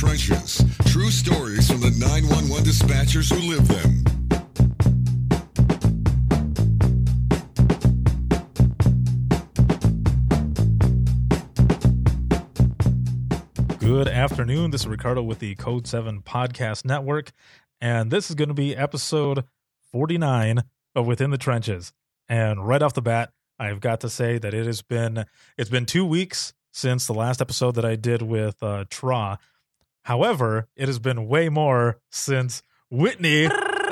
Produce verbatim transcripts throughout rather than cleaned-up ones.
Trenches. True stories from the nine one one dispatchers who live them. Good afternoon. This is Ricardo with the Code seven Podcast Network, and this is going to be episode forty-nine of Within the Trenches. And right off the bat, I've got to say that it has been it's been two weeks since the last episode that I did with uh, Tra. However, it has been way more since Whitney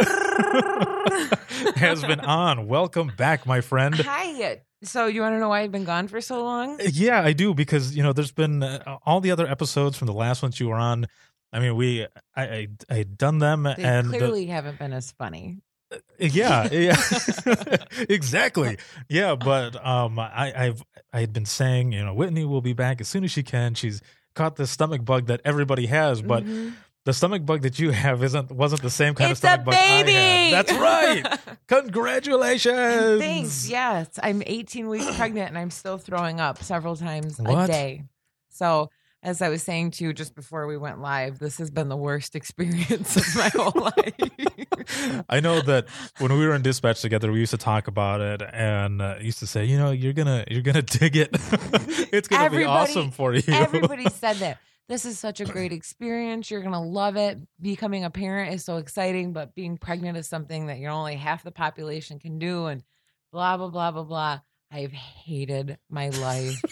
has been on. Welcome back, my friend. Hi. So you want to know why I've been gone for so long? Yeah, I do, because, you know, there's been uh, all the other episodes from the last ones you were on. I mean, we, I, I, I had done them, They and clearly uh, haven't been as funny. Yeah, yeah, exactly. Yeah, but um, I, I've I had been saying, you know, Whitney will be back as soon as she can. She's caught this stomach bug that everybody has, but Mm-hmm. the stomach bug that you have isn't wasn't the same kind It's of stomach a bug I baby! had. That's right. Congratulations. Thanks. Yes, I'm eighteen weeks pregnant and I'm still throwing up several times What? a day. So, as I was saying to you just before we went live, this has been the worst experience of my whole life. I know that when we were in dispatch together, we used to talk about it and uh, used to say, you know, you're gonna you're gonna dig it. It's gonna be Everybody- awesome for you. Everybody said that. This is such a great experience. You're going to love it. Becoming a parent is so exciting, but being pregnant is something that you're only half the population can do, and blah, blah, blah, blah, blah. I've hated my life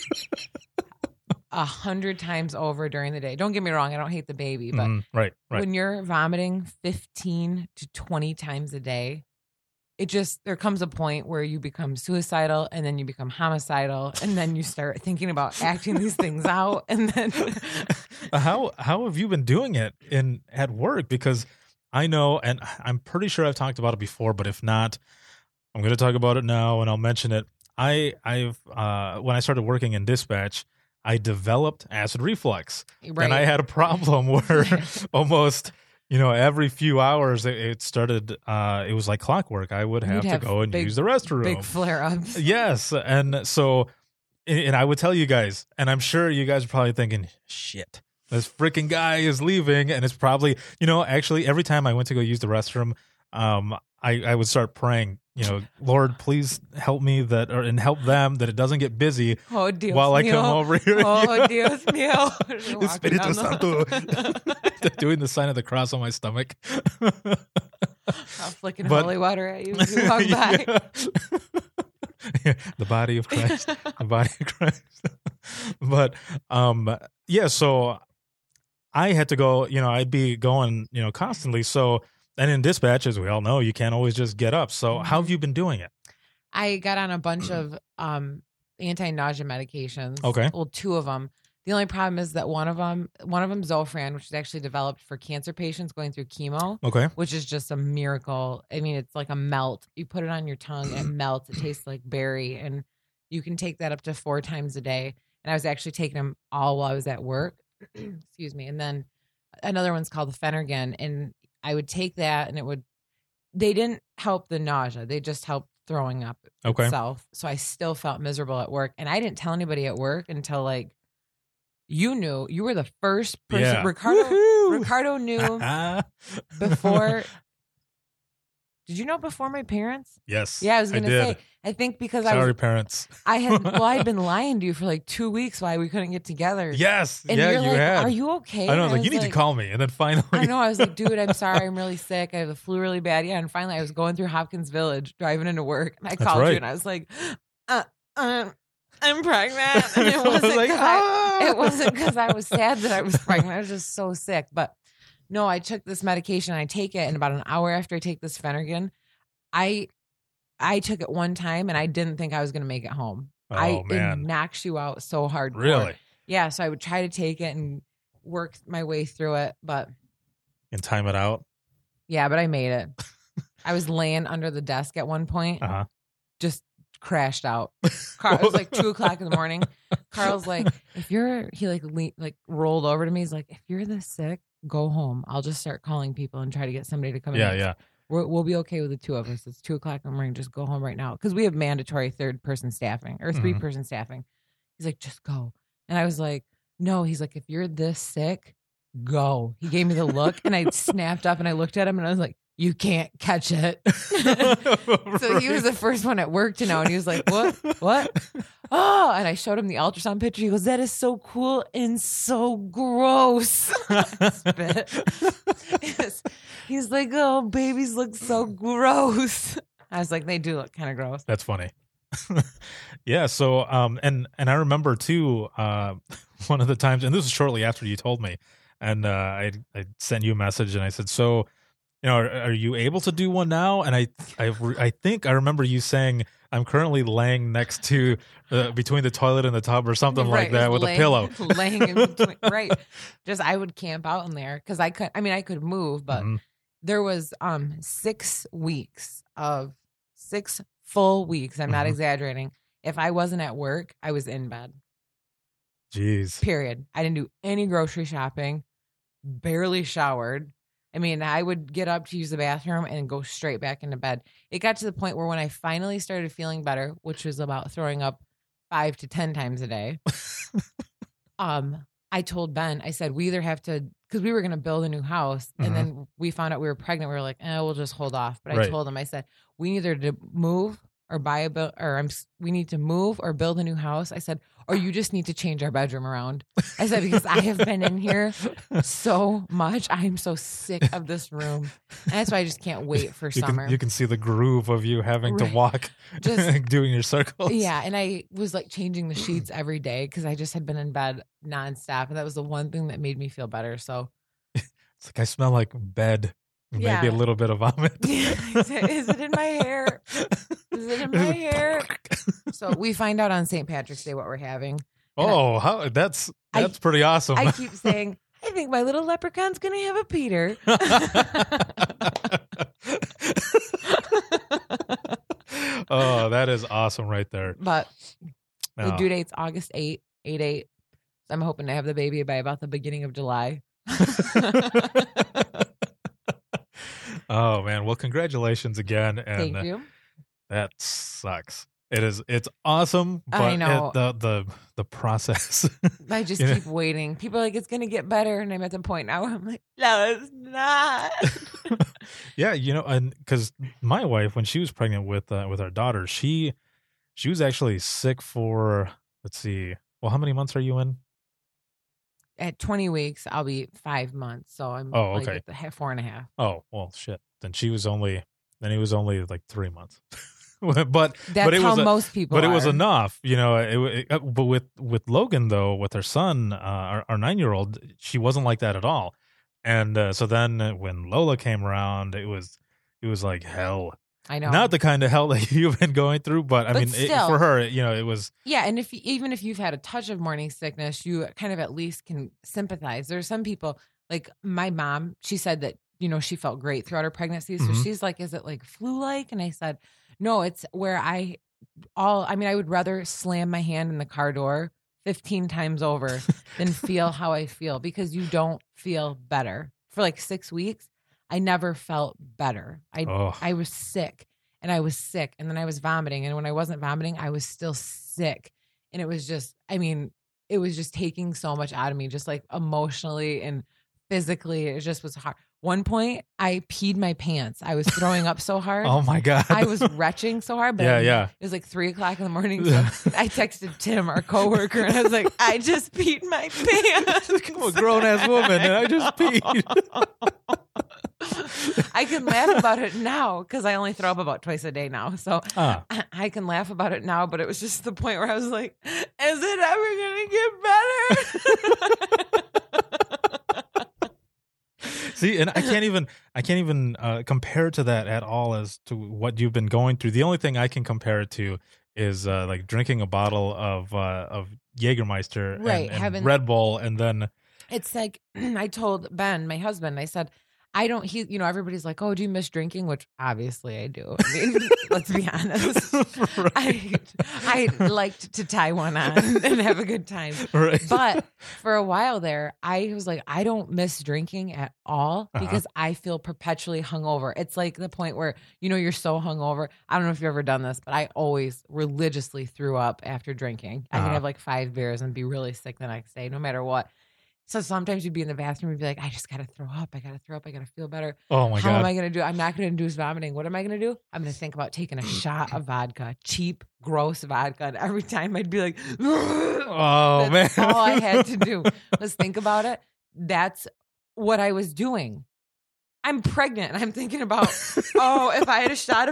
a hundred times over during the day. Don't get me wrong. I don't hate the baby, but Mhm, right, right. when you're vomiting fifteen to twenty times a day, it just, there comes a point where you become suicidal, and then you become homicidal, and then you start thinking about acting these things out. And then how how have you been doing it in at work? Because I know, and I'm pretty sure I've talked about it before, but if not, I'm going to talk about it now, and I'll mention it. I I've uh, when I started working in dispatch, I developed acid reflux, Right. and I had a problem where almost, you know, every few hours it, it started. Uh, it was like clockwork. I would have You'd to have go and big- use the restroom. big flare ups. Yes, and so, and and I would tell you guys, and I'm sure you guys are probably thinking, shit, this freaking guy is leaving, and it's probably, you know, actually every time I went to go use the restroom, um, I, I would start praying, you know, Lord, please help me that, or and help them that it doesn't get busy Oh, Dios while I mío. come over here. Oh, Dios mío. You're walking Espiritu down Santo. the- Doing the sign of the cross on my stomach. I'm flicking But- holy water at you as you walk by. Yeah. The body of Christ. The body of Christ. But um yeah, so I had to go, you know, I'd be going, you know, constantly. So, and in dispatch, as we all know, you can't always just get up. So how have you been doing it? I got on a bunch of um, anti-nausea medications. Okay. Well, two of them. The only problem is that one of them, one of them, Zofran, which is actually developed for cancer patients going through chemo, Okay. which is just a miracle. I mean, it's like a melt. You put it on your tongue, it melts. It tastes like berry, and you can take that up to four times a day. And I was actually taking them all while I was at work. Excuse me. And then another one's called the Phenergan, and I would take that, and it would. They didn't help the nausea. They just helped throwing up Okay. itself. So I still felt miserable at work, and I didn't tell anybody at work until like you knew. You were the first person. Yeah. Ricardo. Woohoo! Ricardo knew before. Did you know before my parents? Yes. Yeah, I was gonna did. say. I think because I Sorry, was, parents. I had well, I'd been lying to you for like two weeks why we couldn't get together. Yes. and yeah, you're you like, had. "Are you okay?" I know. I was And like, you need to like- call me. And then finally. I know. I was like, dude, I'm sorry. I'm really sick. I have the flu really bad. Yeah. And finally, I was going through Hopkins Village, driving into work. And I That's called right. you and I was like, uh, uh, I'm pregnant. And it I was wasn't like, 'cause I, "Ah!" it wasn't because I was sad that I was pregnant. I was just so sick. But no, I took this medication. I take it. And about an hour after I take this Phenergan, I, I took it one time and I didn't think I was going to make it home. Oh, I, It man. knocks you out so hard. Really? Yeah. So I would try to take it and work my way through it. But And time it out. yeah, but I made it. I was laying under the desk at one point, Uh huh. just crashed out. Carl, it was like two o'clock in the morning. Carl's like, if you're, he like le- like rolled over to me. He's like, if you're this sick, go home. I'll just start calling people and try to get somebody to come in. Yeah, yeah. We're, we'll be okay with the two of us. It's two o'clock in the morning. Just go home right now because we have mandatory third person staffing or three person staffing. He's like, just go. And I was like, no. He's like, if you're this sick, go. He gave me the look and I snapped up and I looked at him and I was like, you can't catch it. So he was the first one at work to know. And he was like, what? What? Oh, and I showed him the ultrasound picture. He goes, that is so cool and so gross. I spit. He's like, oh, babies look so gross. I was like, they do look kind of gross. That's funny. Yeah. So, um, and, and I remember too, uh, one of the times, and this was shortly after you told me, and, uh, I, I sent you a message and I said, so, you know, are, are you able to do one now? And I, I, I think I remember you saying, I'm currently laying next to, uh, between the toilet and the tub or something Right, like that with laying, a pillow. Laying in between. Right. Just, I would camp out in there because I could, I mean, I could move, but Mhm. there was um six weeks of six full weeks. I'm not Mhm. exaggerating. If I wasn't at work, I was in bed. Jeez. Period. I didn't do any grocery shopping, barely showered. I mean, I would get up to use the bathroom and go straight back into bed. It got to the point where when I finally started feeling better, which was about throwing up five to ten times a day, um, I told Ben, I said, we either have to, because we were going to build a new house, and Mhm. then we found out we were pregnant. We were like, eh, we'll just hold off. But I Right. told him, I said, we either to move or buy a bill, or I'm, s- we need to move or build a new house. I said, or you just need to change our bedroom around. I said, because I have been in here so much. I'm so sick of this room. And that's why I just can't wait for You summer. can, you can see the groove of you having Right. to walk, Just- doing your circles. Yeah, and I was like changing the sheets every day because I just had been in bed nonstop, and that was the one thing that made me feel better. So, It's like I smell like bed, maybe Yeah. a little bit of vomit. is, it, is it in my hair? Is it in my hair? So we find out on Saint Patrick's Day what we're having. Oh, how that's I- that's pretty awesome. I keep saying, I think my little leprechaun's gonna have a Peter. Oh, that is awesome right there. But the Oh. due date's August eighth, eight eight. So I'm hoping to have the baby by about the beginning of July. Oh man, well congratulations again, and Thank you. that sucks. It is it's awesome, but I know. It, the the the process. I just Yeah. keep waiting. People are like, it's going to get better. And I'm at the point now where I'm like, no, it's not. Yeah, you know, and because my wife, when she was pregnant with uh, with our daughter, she she was actually sick for, let's see, well, how many months are you in? At twenty weeks, I'll be five months. So I'm Oh, like okay. at the ha- four and a half. Oh, well, shit. Then she was only then it was only like three months. but That's but it how was a- most people but it was are. enough, you know. It, it, but with with Logan though, with her son, uh, our, our nine year old, she wasn't like that at all. And uh, so then uh, when Lola came around, it was it was like hell. I know. Not the kind of hell that you've been going through, but I But mean, it, still. for her, you know, it was Yeah, and if even if you've had a touch of morning sickness, you kind of at least can sympathize. There are some people, like my mom, she said that, you know, she felt great throughout her pregnancy. So Mhm. she's like, is it like flu-like? And I said, no, it's where I all I mean, I would rather slam my hand in the car door fifteen times over than feel how I feel, because you don't feel better. For like six weeks, I never felt better. I oh I was sick and I was sick and then I was vomiting. And when I wasn't vomiting, I was still sick. And it was just, I mean, it was just taking so much out of me, just like emotionally and physically. It just was hard. One point, I peed my pants. I was throwing up so hard. oh my god. I was retching so hard, but Yeah, I- yeah. it was like three o'clock in the morning. So I texted Tim, our coworker, and I was like, I just peed my pants. I'm a grown ass woman, and I just peed. I can laugh about it now because I only throw up about twice a day now. So Ah. I- I can laugh about it now, but it was just the point where I was like, is it ever going to get better? See, and I can't even I can't even uh, compare to that at all as to what you've been going through. The only thing I can compare it to is uh, like drinking a bottle of uh, of Jägermeister and- Right, and, having- Red Bull, and then It's like I told Ben, my husband, I said, I don't, he, you know, everybody's like, oh, do you miss drinking? Which obviously I do. I mean, let's be honest. I, I liked to tie one on and have a good time. right. But for a while there, I was like, I don't miss drinking at all Uh-huh. because I feel perpetually hungover. It's like the point where, you know, you're so hungover. I don't know if you've ever done this, but I always religiously threw up after drinking. I Uh-huh. can have like five beers and be really sick the next day, no matter what. So sometimes you'd be in the bathroom and be like, I just got to throw up. I got to throw up. I got to feel better. Oh my How God. am I going to do? I'm not going to induce vomiting. What am I going to do? I'm going to think about taking a shot of vodka, cheap, gross vodka. And every time I'd be like, oh, that's man. all I had to do was think about it. That's what I was doing. I'm pregnant and I'm thinking about, oh, if I had a shot of,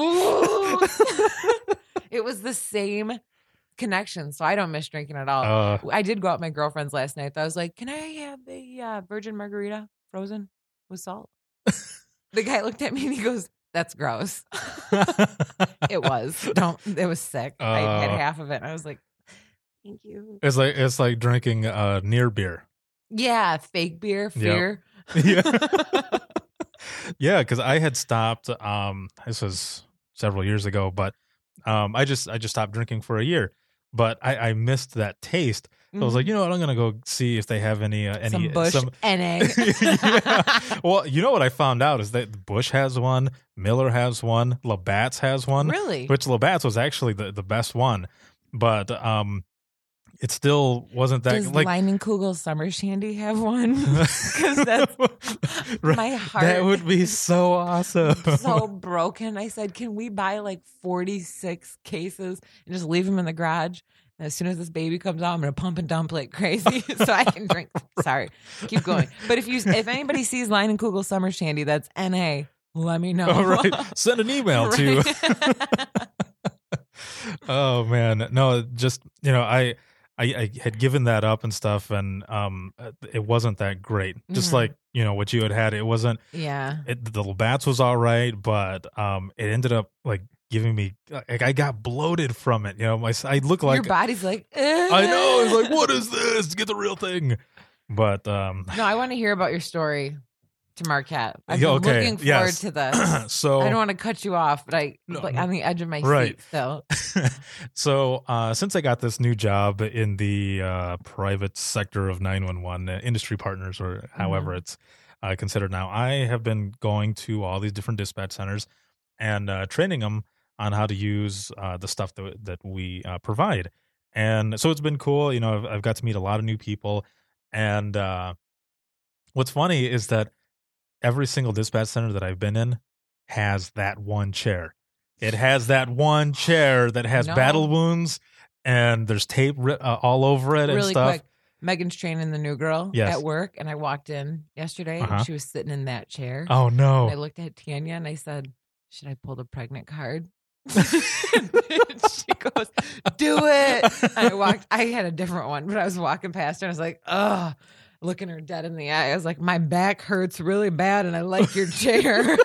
it was the same connection. So I don't miss drinking at all. Uh, I did go out with my girlfriends last night. I was like, can I have a uh, virgin margarita frozen with salt? The guy looked at me and he goes, that's gross. It was. Don't. It was sick. Uh, I had half of it. And I was like, thank you. It's like it's like drinking uh, near beer. Yeah, fake beer, fear. Yep. Yeah. Yeah, because I had stopped. Um, this was several years ago, but um, I just I just stopped drinking for a year. But I, I missed that taste. So I was like, you know what? I'm gonna go see if they have any uh, any some Bush some... N A. Yeah. Well, you know what I found out is that Bush has one, Miller has one, Labatt's has one. Really? Which Labatt's was actually the, the best one, but um, it still wasn't that. Does like Leinenkugel Summer Shandy have one? Because that's my heart. That would be so awesome. So broken. I said, can we buy like forty-six cases and just leave them in the garage? And as soon as this baby comes out, I'm going to pump and dump like crazy so I can drink. Sorry. Keep going. But if you, if anybody sees Leinenkugel Summer Shandy, that's N A, let me know. All right. Send an email to. Oh, man. No, just, you know, I, I, I had given that up and stuff, and um, it wasn't that great. Just Mm-hmm. like, you know, what you had had, it wasn't. Yeah. It, the Labatt's was all right, but um, it ended up like giving me. Like, I got bloated from it. You know, my I look like your body's like. Ugh. I know. It's like, what is this? Get the real thing. But um, No, I want to hear about your story to Marquette. I've Yeah, been okay, looking forward yes. to this. so I don't want to cut you off, but I No, like no. on the edge of my Right. seat still. so uh, since I got this new job in the uh, private sector of nine one one, uh, industry partners, or however Mhm. it's uh, considered now, I have been going to all these different dispatch centers and uh, training them on how to use uh, the stuff that that we uh, provide. And so it's been cool. You know, I've, I've got to meet a lot of new people. And uh, what's funny is that every single dispatch center that I've been in has that one chair. It has that one chair that has No. battle wounds, and there's tape ri- uh, all over it and Really stuff. quick, Megan's training the new girl Yes. at work, and I walked in yesterday, Uh-huh. and she was sitting in that chair. Oh And I no! looked at Tanya, and I said, "Should I pull the pregnant card?" She goes, "Do it." I walked. I had a different one, but I was walking past her, and I was like, "Ugh." Looking her dead in the eye, I was like, "My back hurts really bad, and I like your chair."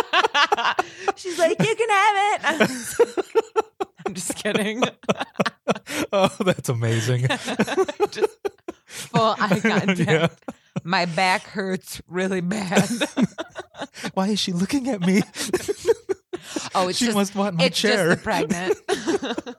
She's like, "You can have it." I was like, I'm just kidding. Oh, that's amazing. Just full eye contact. Yeah. My back hurts really bad. Why is she looking at me? Oh, it's she just must want my it's chair. just the pregnant.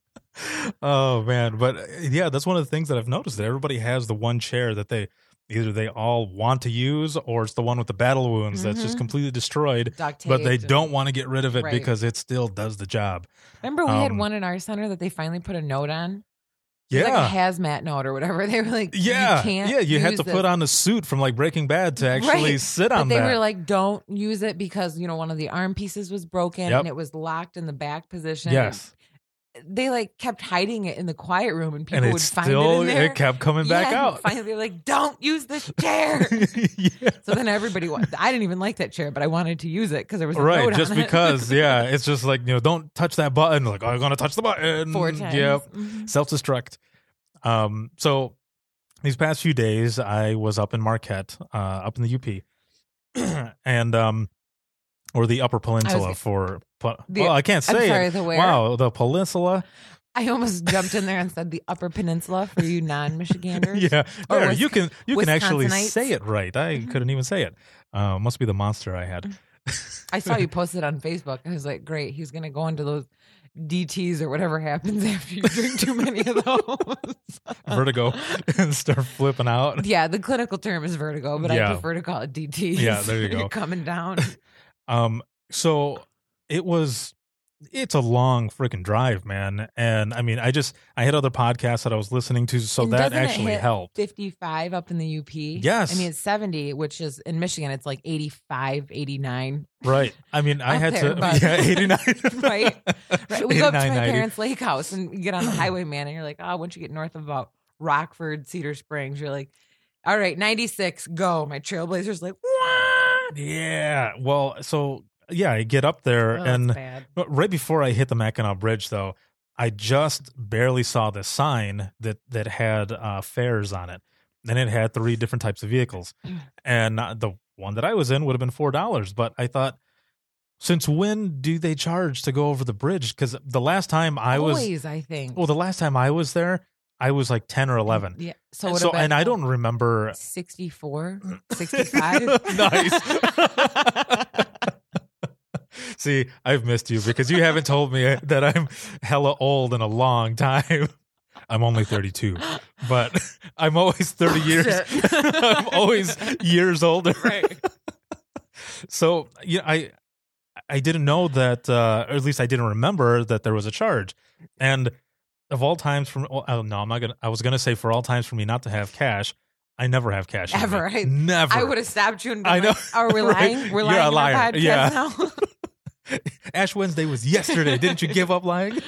Oh man, but uh, yeah, that's one of the things that I've noticed, that everybody has the one chair that they either they all want to use, or it's the one with the battle wounds that's just Mhm. completely destroyed, Duct but they taped don't and- want to get rid of it Right. because it still does the job. Remember, we had Um, one in our center that they finally put a note on. It was Yeah. like a hazmat note or whatever. They were like, Yeah, you can't yeah, you had use to this. put on a suit from like Breaking Bad to actually Right. sit But on they that. were like, don't use it because, you know, one of the arm pieces was broken Yep. and it was locked in the back position. yes, They like kept hiding it in the quiet room and people and would it find still it in there. it kept coming back Yeah, out. Finally, they were like, don't use this chair. Yeah. So then everybody, wa- I didn't even like that chair, but I wanted to use it because there was a Right, note just on it. because, yeah, it's just like, you know, don't touch that button. Like, oh, I'm gonna touch the button. Four times. Yep, Mhm. self destruct. Um, so these past few days, I was up in Marquette, uh, up in the U P, and um, or the Upper Peninsula was- for. Well, The- I can't I'm say sorry, it. the where? Wow, the peninsula. I almost jumped in there and said the Upper Peninsula for you non-Michiganders. Yeah, Or there, Wis- you can you can actually Wisconsinites. say it right. I Mhm. couldn't even say it. Uh, must be the monster I had. I saw you posted on Facebook. I was like, great. He's going to go into those D Ts or whatever happens after you drink too many of those. Vertigo and start flipping out. Yeah, the clinical term is vertigo, but Yeah. I prefer to call it D Ts. Yeah, there you go. You're coming down. Um, so it was it's a long freaking drive, man. And I mean, I just, I had other podcasts that I was listening to, so And that doesn't it actually hit helped. fifty-five up in the U P. Yes. I mean, it's seventy, which is in Michigan, it's like eighty-five, eighty-nine. Right. I mean, I Up had there, to, but- yeah, eighty-nine. Right. Right. We go up to my eighty-nine, ninety. parents' lake house and you get on the highway, man, and you're like, oh, once you get north of about Rockford, Cedar Springs, you're like, all right, ninety-six, go. My Trailblazer's like, what? Yeah. Well, so yeah, I get up there Oh, and that's bad. but right before I hit the Mackinac Bridge, though, I just barely saw this sign that that had uh, fares on it, and it had three different types of vehicles, and uh, the one that I was in would have been four dollars. But I thought, since when do they charge to go over the bridge? Because the last time I was, Always, I think. well, the last time I was there, I was like ten or eleven. Yeah. So, And it so, would've and been I don't remember. sixty-four, sixty-five. Nice. See, I've missed you because you haven't told me that I'm hella old in a long time. I'm only thirty-two, but I'm always thirty years. Shit. I'm always years older. Right. So, yeah, I I didn't know that, uh, or at least I didn't remember that there was a charge. And of all times, from oh, no, I'm not gonna. I was gonna say for all times for me not to have cash. I never have cash. in Ever. me. I- Never. I would have stopped you and been I know. like, are we Right. lying? We're You're lying a in liar. our podcast Yeah. now? Ash Wednesday was yesterday. Didn't you give up lying?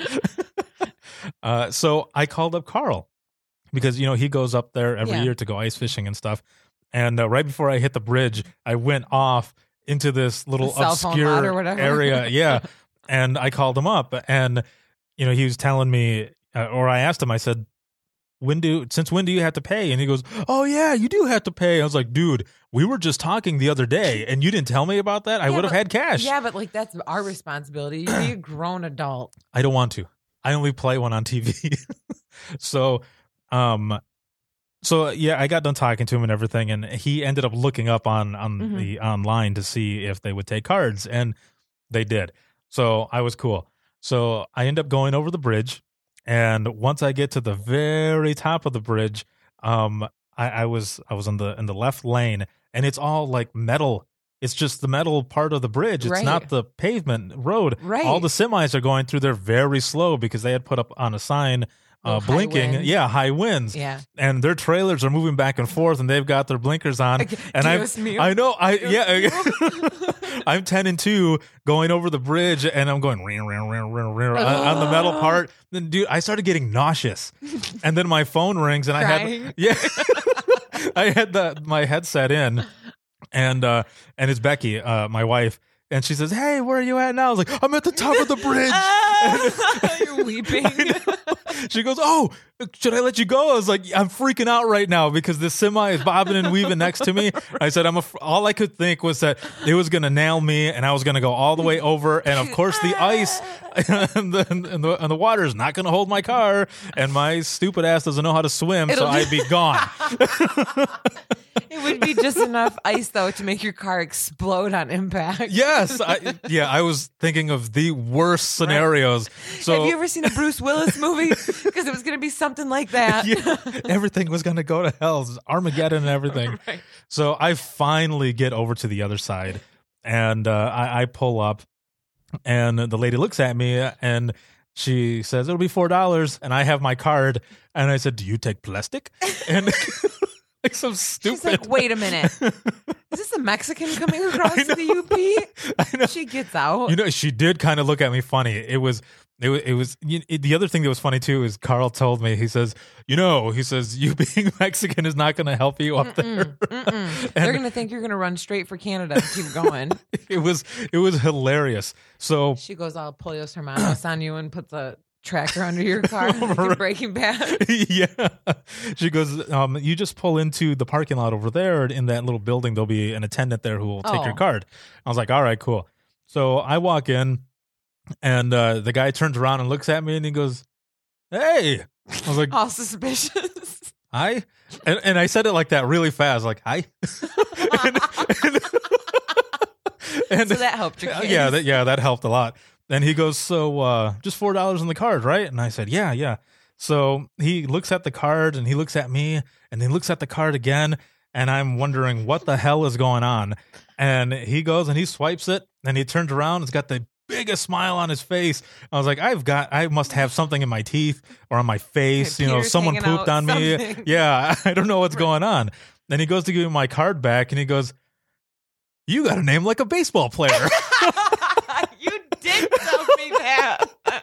uh, so I called up Carl because, you know, he goes up there every Yeah. year to go ice fishing and stuff. And uh, right before I hit the bridge, I went off into this little cell phone lot or obscure whatever. area. Yeah. And I called him up and, you know, he was telling me, uh, or I asked him, I said, when do, since when do you have to pay? And he goes, oh yeah, you do have to pay. I was like, dude, we were just talking the other day and you didn't tell me about that. I Yeah, would have but- had cash. Yeah, but like that's our responsibility. You be a grown adult. I don't want to. I only play one on T V. so, um, so yeah, I got done talking to him and everything, and he ended up looking up on on Mhm. the online to see if they would take cards, and they did. So I was cool. So I end up going over the bridge, and once I get to the very top of the bridge, um, I, I was I was in the in the left lane, and it's all like metal. It's just the metal part of the bridge. It's Right. not the pavement road. Right. All the semis are going through there very slow because they had put up on a sign uh, Oh, high blinking. winds. Yeah, high winds. Yeah. And their trailers are moving back and forth, and they've got their blinkers on. And I, Dios mío. I know, I Dios yeah, mío. I'm ten and two going over the bridge, and I'm going ring, ring, ring, ring, ring, on, on the metal part. Then, dude, I started getting nauseous, and then my phone rings, and I Crying. had yeah, I had the my headset in, and uh, and it's Becky, uh, my wife. And she says, hey, where are you at now? I was like, I'm at the top of the bridge. Ah, you're weeping. I know. She goes, oh, should I let you go? I was like, I'm freaking out right now because this semi is bobbing and weaving next to me. I said, I'm a, all I could think was that it was going to nail me and I was going to go all the way over. And of course, the ice and the, and the, and the water is not going to hold my car. And my stupid ass doesn't know how to swim. It'll so I'd be gone. It would be just enough ice, though, to make your car explode on impact. Yes. I, yeah. I was thinking of the worst scenarios. So Have you ever seen a Bruce Willis movie? Because it was going to be something like that. yeah, everything was going to go to hell. It was Armageddon and everything. Right. So I finally get over to the other side, and uh, I, I pull up, and the lady looks at me, and she says, it'll be four dollars, and I have my card, and I said, do you take plastic? And like some stupid. She's like, wait a minute. Is this a Mexican coming across I to the U P? I know. She gets out. You know, she did kind of look at me funny. It was, it was, it was. You, it, the other thing that was funny too is Carl told me. He says, you know, he says you being Mexican is not going to help you up there. Mm-mm. They're going to think you're going to run straight for Canada and keep going. It was, it was hilarious. So She goes all Polios Hermanos on you and puts a tracker under your car like you're Breaking Bad. yeah, she goes, um, you just pull into the parking lot over there in that little building. There'll be an attendant there who will take Oh. your card. I was like, all right, cool. So I walk in, and uh, the guy turns around and looks at me, and he goes, hey. I was like, All suspicious. hi. And, and I said it like that really fast, like, hi. and, and, and- So that helped your case. yeah, that, yeah, that helped a lot. And he goes, so uh, just four dollars on the card, right? And I said, yeah, yeah. So he looks at the card, and he looks at me, and he looks at the card again, and I'm wondering what the hell is going on. And he goes and he swipes it, and he turns around. It's got the biggest smile on his face. I was like, I've got, I must have something in my teeth or on my face. You know, Peter's someone hanging pooped out, on me. something. Yeah, I don't know what's going on. Then he goes to give me my card back and he goes, you got a name like a baseball player. You did tell me that.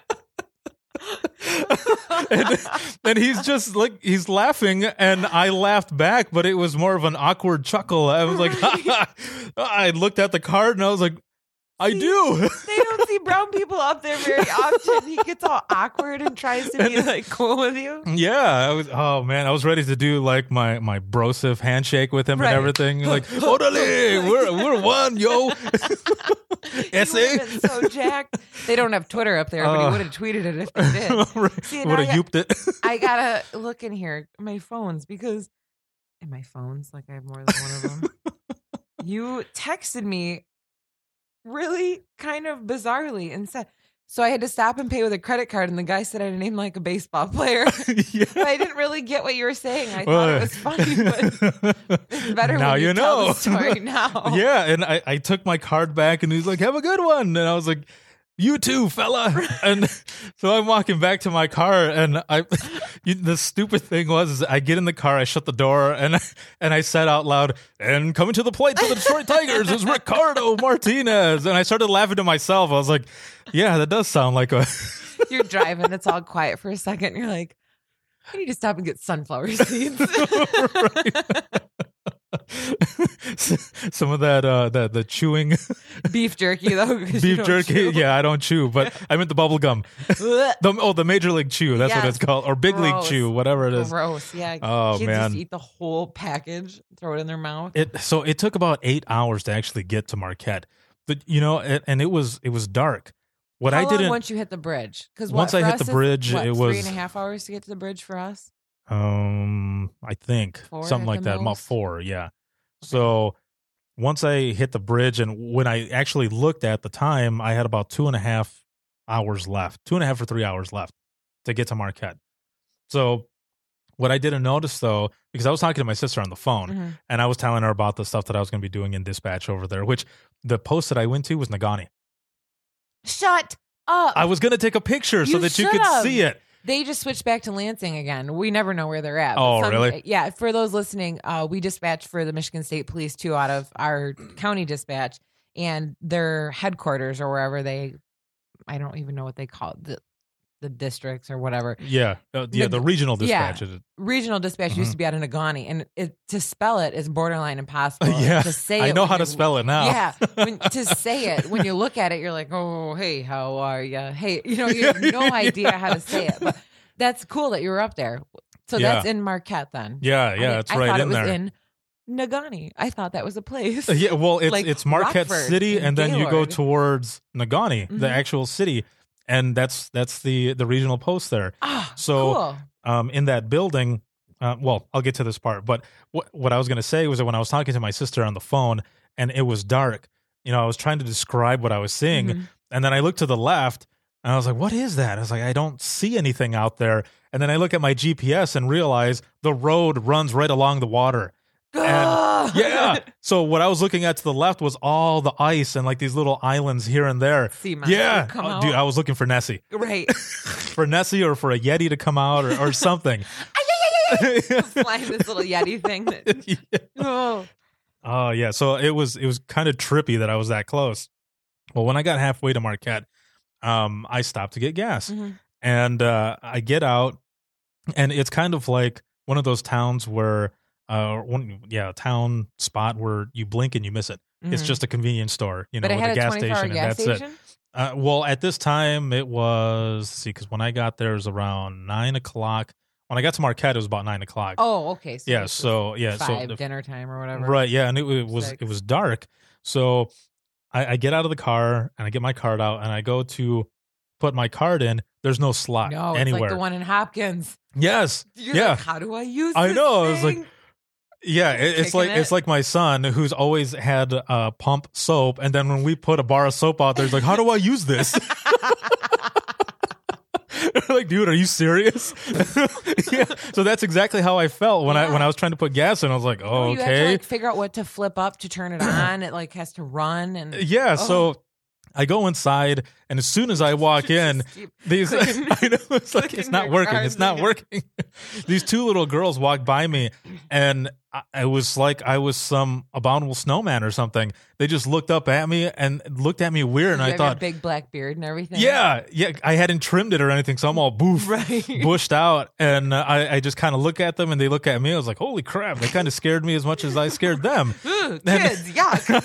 and, and he's just like, he's laughing and I laughed back, but it was more of an awkward chuckle. I was like, I looked at the card and I was like, I See, do. They don't see brown people up there very often. He gets all awkward and tries to be like cool with you. Yeah, I was. Oh man, I was ready to do like my my brosif handshake with him Right. and everything. Like, orderly, we're we're one, yo. He would have been so jacked. They don't have Twitter up there, but he Uh, would have tweeted it if they did. See, would now have I got- youped it. I gotta look in here, my phones, because in my phones, like I have more than one of them. You texted me really kind of bizarrely and said, so I had to stop and pay with a credit card, and the guy said I had a name like a baseball player. Yeah. But I didn't really get what you were saying. I thought it was funny, but it's better now when you, you tell know. the story now. Yeah, and I, I took my card back and he's like, have a good one. And I was like, you too, fella. And so I'm walking back to my car and I, you, the stupid thing was is I get in the car, I shut the door and, and I said out loud, and coming to the plate for the Detroit Tigers is Ricardo Martinez. And I started laughing to myself. I was like, yeah, that does sound like a, You're driving, it's all quiet for a second. And you're like, I need to stop and get sunflower seeds. some of that, uh, that, the chewing Beef jerky, though. 'cause you beef don't jerky. chew. Yeah, I don't chew, but I meant the bubble gum. Ugh, The, oh, the Major League Chew. That's what Yes. it's called. Or Big League Gross. Chew, whatever it is. Gross. Yeah. Oh, Kids man. just eat the whole package, throw it in their mouth. It so it took about eight hours to actually get to Marquette, but you know, it, and it was it was dark. What How I long didn't once you hit the bridge? Because Once I hit the bridge, what, it three was- and a half hours to get to the bridge for us. um I think Four something at like the that, about most? four, yeah. So once I hit the bridge, and when I actually looked at the time, I had about two and a half hours left, two and a half or three hours left to get to Marquette. So what I didn't notice though, because I was talking to my sister on the phone, Mhm. and I was telling her about the stuff that I was going to be doing in dispatch over there, which the post that I went to was Nagani. Shut up! I was going to take a picture so You that you could should've. see it. They just switched back to Lansing again. We never know where they're at. Oh, But really? Yeah. For those listening, uh, we dispatch for the Michigan State Police too out of our county dispatch, and their headquarters or wherever they, I don't even know what they call it, the, the districts or whatever. Yeah, uh, yeah. Nag- The regional yeah. dispatch. is- Regional dispatch Mhm. used to be out of Nagani, and it, to spell it is borderline impossible. yeah, To say I it know when how to you- spell it now. Yeah, when, to say it when you look at it, you're like, "Oh, hey, how are you? Hey, you know, you have no idea how to say it." But that's cool that you were up there. So Yeah. that's in Marquette, then. yeah, I yeah. didn't- It's I right thought in it was there. in Nagani. I thought that was a place. Uh, yeah, well, it's like it's Marquette Rockford City, and and then you go Gaylord. towards Nagani, the Mhm. actual city, and that's that's the the regional post there. Ah, So- cool. Um, in that building. Uh, well, I'll get to this part, but what what I was going to say was that when I was talking to my sister on the phone and it was dark, you know, I was trying to describe what I was seeing, Mhm. and then I looked to the left, and I was like, "What is that?" I was like, "I don't see anything out there." And then I look at my G P S and realize the road runs right along the water. Ah! Yeah. So what I was looking at to the left was all the ice and like these little islands here and there. Sea monster Yeah. come Oh, out. dude, I was looking for Nessie. Right. For Nessie or for a Yeti to come out or, or something. Flying this little Yeti thing. That, Yeah. oh. Oh yeah, so it was it was kind of trippy that I was that close. Well, when I got halfway to Marquette, um, I stopped to get gas, Mhm. and uh, I get out, and it's kind of like one of those towns where, uh, one yeah, a town spot where you blink and you miss it. It's Mhm. just a convenience store, you know, But it with had a a gas twenty-four station, hour and gas that's station? it. Uh, well, at this time it was see because when I got there it was around nine o'clock. When I got to Marquette, it was about nine o'clock. Oh, okay. So yeah, this is so yeah, so five the- dinner time or whatever. right, yeah, and it, it was Six. it was dark. So I, I get out of the car and I get my card out and I go to put my card in. There's no slot No, it's anywhere. like the one in Hopkins. Yes, You're yeah, like, how do I use I this know, I was like, thing? yeah. It, it's Kicking like it. it's like my son who's always had uh, pump soap, and then when we put a bar of soap out there, he's like, "How do I use this?" Like, dude, are you serious? Yeah. So that's exactly how I felt when I Yeah. when I was trying to put gas in. I was like, Oh, oh, you have okay. to like figure out what to flip up to turn it on. It like has to run and Yeah, Oh. so I go inside, and as soon as I walk in, these I know it's like it's not working. It's not working. These two little girls walked by me, and I, it was like I was some abominable snowman or something. They just looked up at me and looked at me weird, and you I have thought, your big black beard and everything. yeah, yeah. I hadn't trimmed it or anything, so I'm all boof, Right. bushed out, and uh, I, I just kind of look at them, and they look at me. I was like, holy crap! They kind of scared me as much as I scared them. Ooh, And- kids, yuck.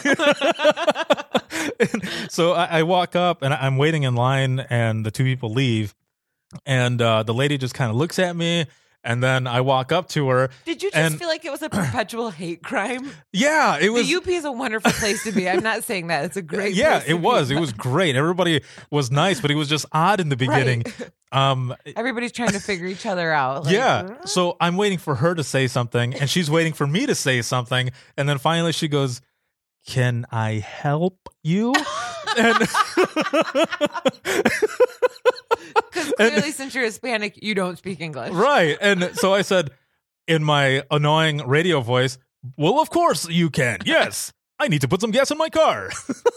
So I, I walk up and I'm waiting in line, and the two people leave, and uh, the lady just kind of looks at me, and then I walk up to her. Did you just And- feel like it was a perpetual hate crime? Yeah, it was. The U P is a wonderful place to be. I'm not saying that. It's a great yeah, place to it was. be, It but was great. Everybody was nice, but it was just odd in the beginning. Right. Um, Everybody's trying to figure each other out. Like, yeah. So I'm waiting for her to say something, and she's waiting for me to say something, and then finally she goes, "Can I help you?" and Because clearly, since you're Hispanic, you don't speak English. right. And so I said in my annoying radio voice, "Well, of course you can. Yes. I need to put some gas in my car."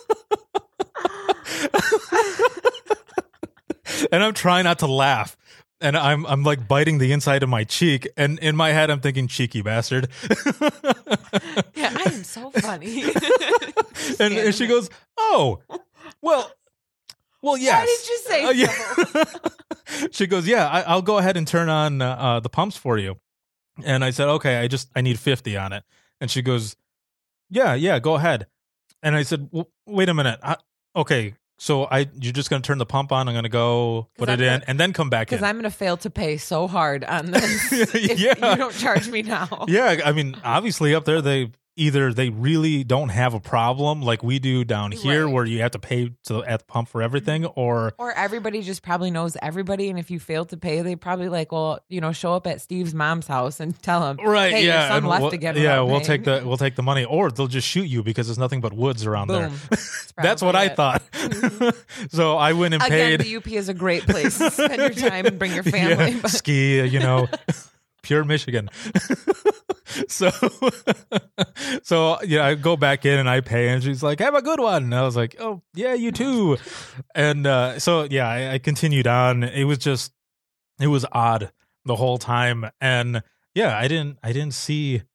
And I'm trying not to laugh. And I'm I'm like biting the inside of my cheek, and in my head I'm thinking, cheeky bastard. Yeah, I am so funny. and, and she goes, "Oh, well, well, yes." Why did you say Uh, yeah. She goes, "Yeah, I, I'll go ahead and turn on uh, uh, the pumps for you." And I said, "Okay, I just I need fifty on it." And she goes, "Yeah, yeah, go ahead." And I said, well, "Wait a minute, I, okay." So I, you're just going to turn the pump on. I'm going to go put it I'm in gonna- and then come back in. Because I'm going to fail to pay so hard on this if Yeah. you don't charge me now. Yeah, I mean, obviously up there they either they really don't have a problem like we do down here, Right. where you have to pay to at the pump for everything, or Or everybody just probably knows everybody, and if you fail to pay, they probably like, well, you know, show up at Steve's mom's house and tell him, right, hey, yeah, your son and left we'll, again. yeah, without we'll paying." take the we'll take the money, or they'll just shoot you because there's nothing but woods around Boom. there. That's That's what I probably thought. So I went and Again, paid. the U P is a great place to spend your time and bring your family. Yeah, but ski, you know, pure Michigan. so, so yeah, I go back in and I pay, and she's like, "Have a good one." And I was like, "Oh yeah, you too." And uh, so yeah, I, I continued on. It was just, it was odd the whole time, and yeah, I didn't, I didn't see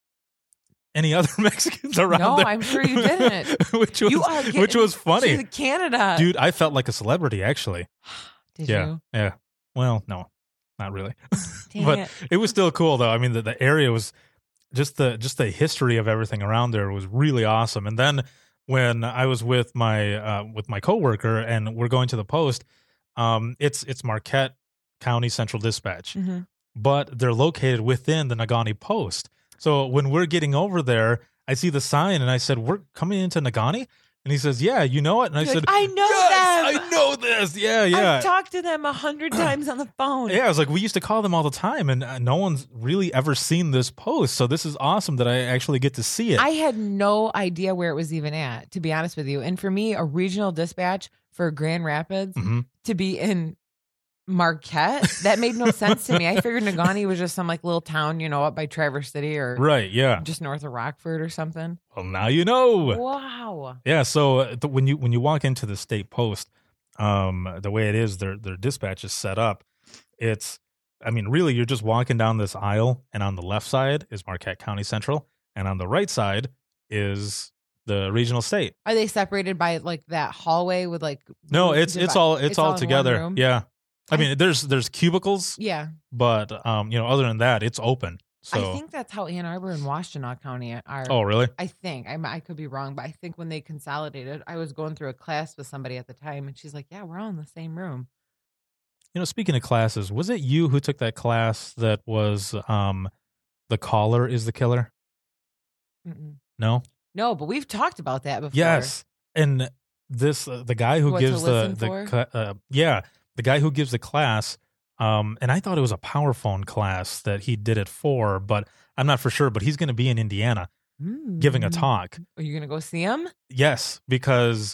any other Mexicans around No, there. I'm sure you didn't. which was, You are getting which was to funny, Canada. dude. I felt like a celebrity actually. Did yeah, you? yeah. Well, no, not really. Dang But it. it was still cool though. I mean, the, the area was just the just the history of everything around there was really awesome. And then when I was with my uh, with my coworker and we're going to the post, um, it's it's Marquette County Central Dispatch, Mhm. but they're located within the Nagani Post. So when we're getting over there, I see the sign and I said, "We're coming into Nagani," and he says, "Yeah, you know it." And I You're said, like, I know "Yes, them. I know this. Yeah, yeah." I've talked to them a hundred times on the phone. Yeah, I was like, we used to call them all the time, and uh, no one's really ever seen this post. So this is awesome that I actually get to see it. I had no idea where it was even at, to be honest with you. And for me, a regional dispatch for Grand Rapids Mhm. to be in Marquette, that made no sense to me. I figured Nagani was just some like little town, you know, up by Traverse City or Right? Yeah. just north of Rockford or something. Well, now you know. Wow. Yeah. So uh, th- when you when you walk into the state post, um, the way it is, their their dispatch is set up. It's, I mean, really, you're just walking down this aisle, and on the left side is Marquette County Central, and on the right side is the regional state. Are they separated by like that hallway with like No, rooms it's it's divi- all it's, all in one together. room? Yeah. I I- mean, there's there's cubicles, Yeah. but um, you know, other than that, it's open. So. I think that's how Ann Arbor and Washtenaw County are. Oh, really? I think I, I could be wrong, but I think when they consolidated, I was going through a class with somebody at the time, and she's like, "Yeah, we're all in the same room." You know, speaking of classes, was it you who took that class that was um, the caller is the killer? Mm-mm. No. No, but we've talked about that before. Yes, and this uh, the guy who What to gives the listen the for? cla- uh, yeah the guy who gives the class. Um, and I thought it was a power phone class that he did it for, but I'm not for sure. But he's going to be in Indiana giving a Mm. talk. Are you gonna go see him? Yes, because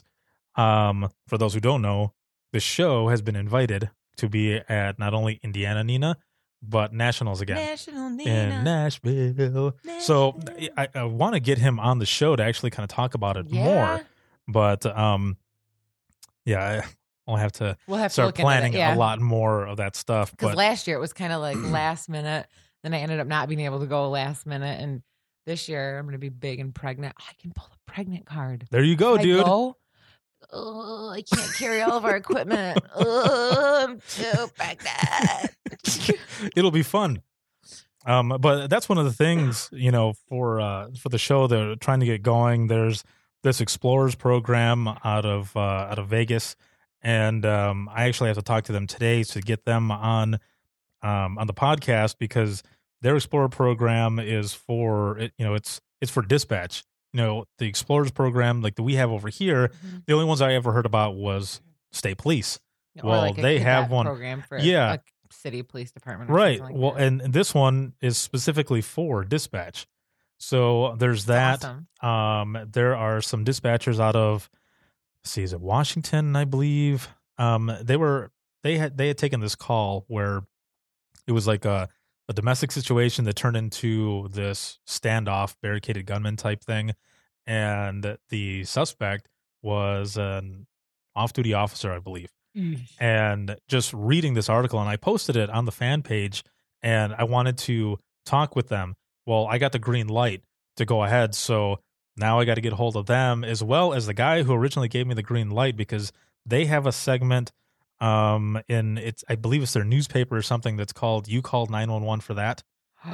um, for those who don't know, the show has been invited to be at not only Indiana Nina, but Nationals again. National Nina. In Nashville. So Nashville. I, I want to get him on the show to actually kind of talk about it Yeah. more. But um, yeah, I'll have to We'll have to start look into planning that, yeah. a lot more of that stuff. Because But last year it was kind of like last minute. Then I ended up not being able to go last minute. And this year I'm going to be big and pregnant. I can pull the pregnant card. there you go, I dude. go, oh, I can't carry all of our equipment. Oh, I'm too pregnant. It'll be fun. Um, but that's one of the things, you know, for uh, for the show they're trying to get going. There's this Explorers program out of uh, out of Vegas, and um, I actually have to talk to them today to get them on um, on the podcast because their Explorer program is for it. You know, it's it's for dispatch. You know, the Explorers program like that we have over here. Mhm. The only ones I ever heard about was state police. Or Well, like a they have cadet one- program for yeah. a city police department. Or Right. something like Well, that. and this one is specifically for dispatch. So there's that. Awesome. Um, there are some dispatchers out of, let's see, is it Washington? I believe. Um, they were they had they had taken this call where it was like a a domestic situation that turned into this standoff, barricaded gunman type thing, and the suspect was an off-duty officer, I believe. And just reading this article, and I posted it on the fan page, and I wanted to talk with them. Well, I got the green light to go ahead, so now I got to get a hold of them as well as the guy who originally gave me the green light because they have a segment um in it's I believe it's their newspaper or something that's called You Called nine one one for that.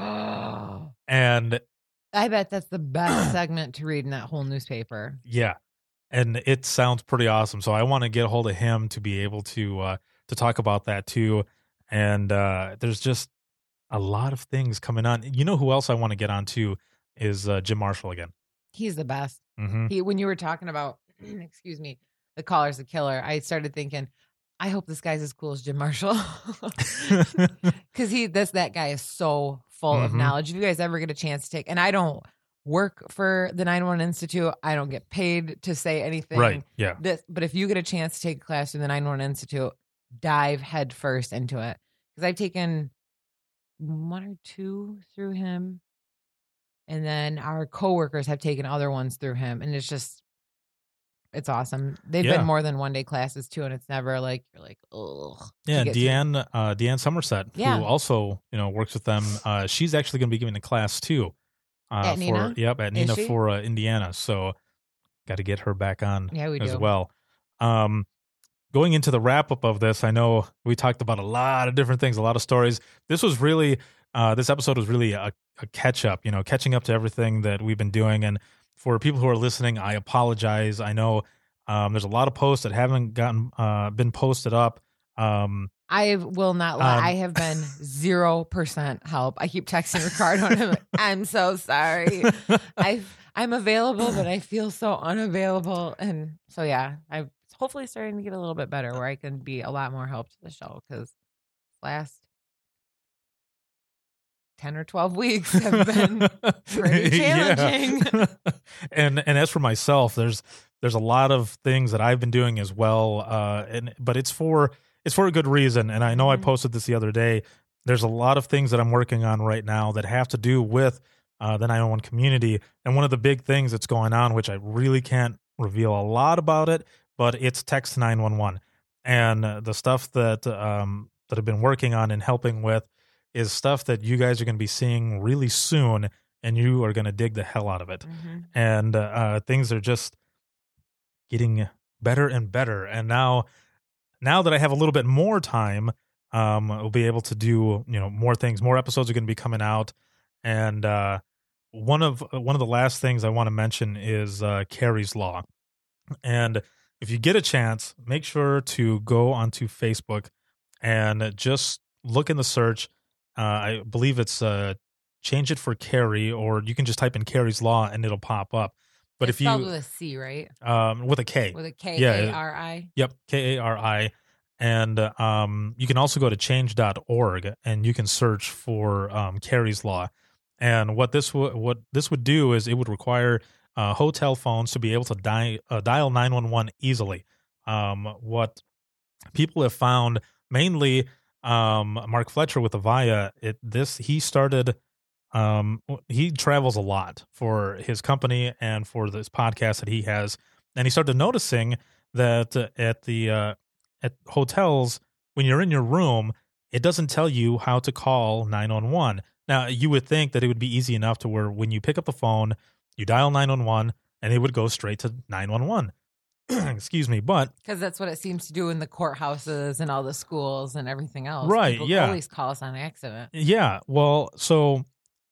And I bet that's the best segment to read in that whole newspaper. yeah, and it sounds pretty awesome. So I want to get a hold of him to be able to uh, to talk about that too. And uh, there's just a lot of things coming on. You know who else I want to get on too is uh, Jim Marshall again. He's the best. Mm-hmm. He, when you were talking about, excuse me, the caller's a killer, I started thinking, I hope this guy's as cool as Jim Marshall. Because he, this, that guy is so full of Mhm. knowledge. If you guys ever get a chance to take, and I don't work for the nine one one Institute, I don't get paid to say anything. Right. Yeah. This, but if you get a chance to take a class through the nine one one Institute, dive head first into it. Because I've taken one or two through him. And then our coworkers have taken other ones through him. And it's just, it's awesome. They've Yeah. been more than one day classes too. And it's never like, you're like, ugh. to Yeah, get to. Deanne, uh, Deanne Somerset, Yeah. who also you know works with them. Uh, she's actually going to be giving a class too. Uh, At for, Nina? Yep, at Is Nina she? for uh, Indiana. So got to get her back on Yeah, we as do. well. Um, going into the wrap up of this, I know we talked about a lot of different things, a lot of stories. This was really, uh, this episode was really a, a catch up. You know, catching up to everything that we've been doing. And for people who are listening, I apologize. I know. Um, there's a lot of posts that haven't gotten uh, been posted up. Um, I will not lie. Um, I have been zero percent help. I keep texting Ricardo and I'm like, I'm so sorry. I I'm available, but I feel so unavailable. And so yeah, I'm hopefully starting to get a little bit better where I can be a lot more help to the show because last ten or twelve weeks have been pretty Yeah. challenging. and and as for myself, there's there's a lot of things that I've been doing as well. Uh, and but it's for it's for a good reason. And I know I Mhm. posted this the other day. There's a lot of things that I'm working on right now that have to do with uh, the nine one one community. And one of the big things that's going on, which I really can't reveal a lot about it, but it's text nine one one. And uh, the stuff that um, that I've been working on and helping with is stuff that you guys are going to be seeing really soon, and you are going to dig the hell out of it. Mhm. And uh, uh, things are just getting better and better. And now, now that I have a little bit more time, um, I'll be able to do you know more things. More episodes are going to be coming out, and uh, one of one of the last things I want to mention is uh, Carrie's Law. And if you get a chance, make sure to go onto Facebook and just look in the search. Uh, I believe it's uh, change it for Carrie, or you can just type in Carrie's Law and it'll pop up. But It's if spelled you with a C, right? um, with a K, With a K Yeah, A R I. yep, K A R I, and uh, um, you can also go to change dot org and you can search for um, Carrie's Law. And what this w- what this would do is it would require uh, hotel phones to be able to di- uh, dial nine one one easily. Um, what people have found, mainly um, Mark Fletcher with Avaya, it this he started. Um, he travels a lot for his company and for this podcast that he has, and he started noticing that uh, at the uh, at hotels, when you're in your room, it doesn't tell you how to call nine one one. Now, you would think that it would be easy enough to where when you pick up the phone, you dial nine one one, and it would go straight to nine one one. Excuse me, but because that's what it seems to do in the courthouses and all the schools and everything else. Right, People yeah. always call us on accident. Yeah, well, so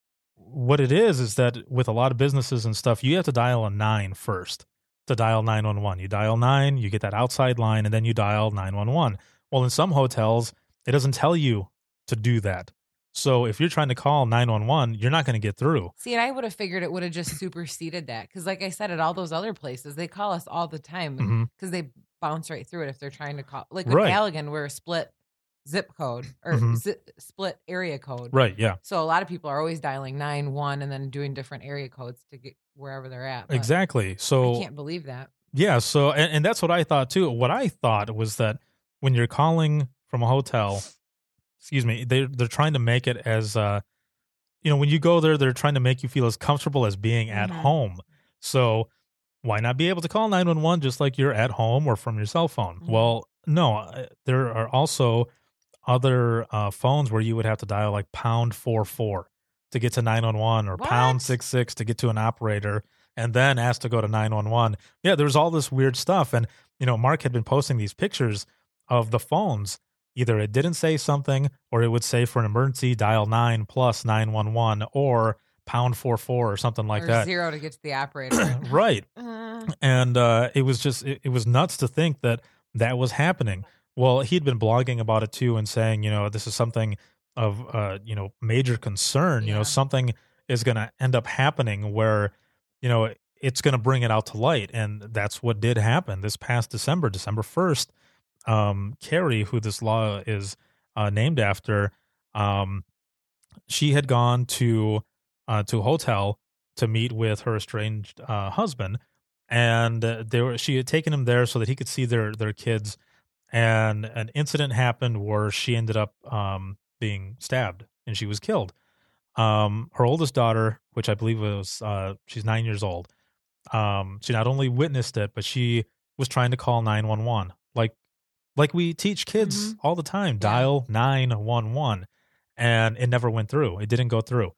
what it is is that with a lot of businesses and stuff, you have to dial a nine first to dial nine one one. You dial nine, you get that outside line, and then you dial nine one one. Well, in some hotels, it doesn't tell you to do that. So if you're trying to call nine one one, you're not going to get through. See, and I would have figured it would have just superseded that. Because like I said, at all those other places, they call us all the time because Mhm. they bounce right through it if they're trying to call. Like with Right. Allegan, we're a split zip code or Mhm. zi- split area code. Right, yeah. So a lot of people are always dialing nine one and then doing different area codes to get wherever they're at. But Exactly. I So can't believe that. yeah, so and, and that's what I thought too. What I thought was that when you're calling from a hotel, excuse me, they they're trying to make it as uh you know, when you go there, they're trying to make you feel as comfortable as being at Mhm. home. So why not be able to call nine one one just like you're at home or from your cell phone? Mhm. Well, no, uh, there are also other uh, phones where you would have to dial like pound four four to get to nine one one or pound What? six six to get to an operator and then ask to go to nine one one. Yeah, there's all this weird stuff. And, you know, Mark had been posting these pictures of the phones. Either it didn't say something or it would say for an emergency, dial nine plus nine one one or pound four four or something like or that. zero to get to the operator. Right. Uh, And uh, it was just, it, it was nuts to think that that was happening. Well, he'd been blogging about it too and saying, you know, this is something of, uh, you know, major concern. You know, Yeah. something is going to end up happening where, you know, it's going to bring it out to light. And that's what did happen this past December, December first. Um, Carrie, who this law is uh, named after, um, she had gone to uh, to a hotel to meet with her estranged uh, husband, and uh, they were she had taken him there so that he could see their their kids. And an incident happened where she ended up um, being stabbed and she was killed. Um, her oldest daughter, which I believe was uh, she's nine years old, um, she not only witnessed it, but she was trying to call nine one one, like like we teach kids Mhm. all the time, Yeah. dial nine one one, and it never went through. It didn't go through.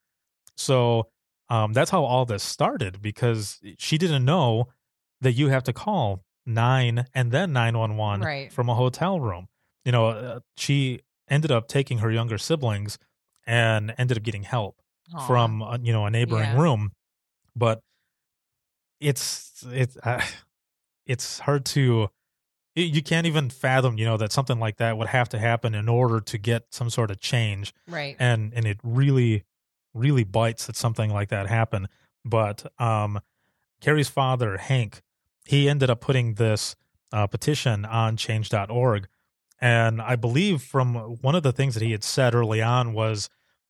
So um, that's how all this started, because she didn't know that you have to call nine and then nine one one Right. from a hotel room. You know, uh, she ended up taking her younger siblings and ended up getting help aw. from uh, you know, a neighboring Yeah. room. But it's it's uh, it's hard to you you can't even fathom, you know, that something like that would have to happen in order to get some sort of change. right. And and it really really bites that something like that happened. But um Carrie's father, Hank, he ended up putting this uh, petition on change dot org. And I believe from one of the things that he had said early on was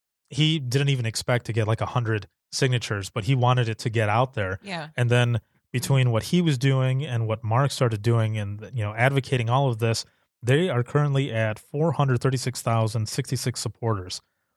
he didn't even expect to get like one hundred signatures, but he wanted it to get out there. Yeah. And then between what he was doing and what Mark started doing and, you know, advocating all of this, they are currently at four hundred thirty-six thousand sixty-six supporters.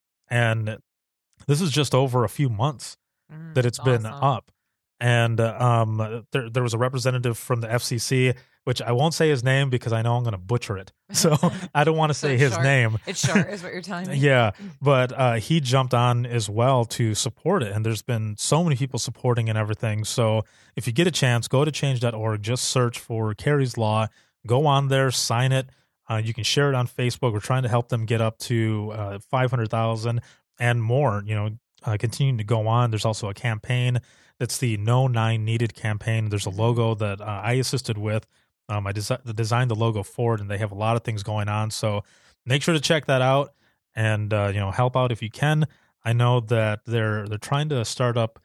And this is just over a few months Mm, that it's been awesome. up. And uh, um, there, there was a representative from the F C C, which I won't say his name because I know I'm going to butcher it. So I don't want to So say it's his short. name. It's short, is what you're telling me. Yeah, but uh, he jumped on as well to support it. And there's been so many people supporting and everything. So if you get a chance, go to change dot org, just search for Carrie's Law, go on there, sign it. Uh, you can share it on Facebook. We're trying to help them get up to uh, five hundred thousand and more, you know, uh, continuing to go on. There's also a campaign that's the No Nine Needed campaign. There's a logo that uh, I assisted with. Um, I desi- designed the logo for it, and they have a lot of things going on. So make sure to check that out and, uh, you know, help out if you can. I know that they're they're trying to start up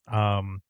um,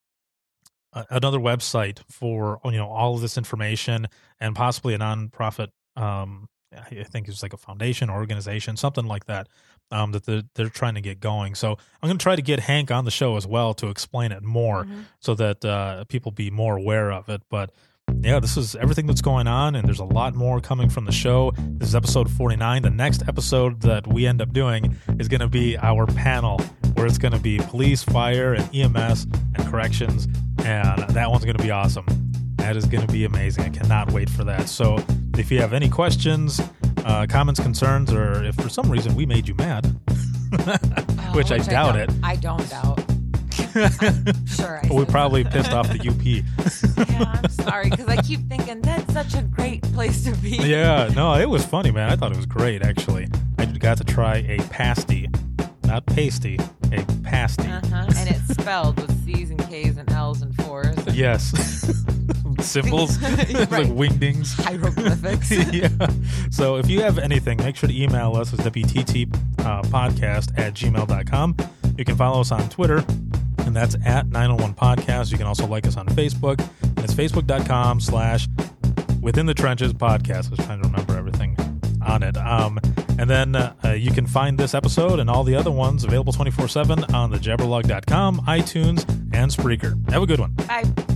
a- another website for, you know, all of this information, and possibly a nonprofit. Um, I think it's like a foundation or organization, something like that, um, that they're, they're trying to get going. So I'm going to try to get Hank on the show as well to explain it more, Mhm. so that uh, people be more aware of it. But yeah, this is everything that's going on, and there's a lot more coming from the show. This is episode forty-nine. The next episode that we end up doing is going to be our panel, where it's going to be police, fire, and E M S and corrections, and that one's going to be awesome. That is going to be amazing. I cannot wait for that. So if you have any questions, uh, comments, concerns, or if for some reason we made you mad, Oh, which I doubt don't, it. I don't doubt. I'm sure I we said probably that. pissed off the U P. Yeah, I'm sorry, because I keep thinking that's such a great place to be. Yeah, no, it was funny, man. I thought it was great, actually. I got to try a pasty, not pasty, a pasty. Uh-huh. And it's spelled with C's and K's and L's and fours. Yes. Symbols, Right. like wingdings. Hieroglyphics. Yeah. So if you have anything, make sure to email us at W T T uh, podcast at gmail dot com. You can follow us on Twitter, and that's at nine oh one podcast. You can also like us on Facebook, and it's facebook.com slash within the trenches podcast. I was trying to remember everything on it. Um, and then uh, uh, you can find this episode and all the other ones available twenty-four seven on the jabberlog dot com, iTunes, and Spreaker. Have a good one. Bye.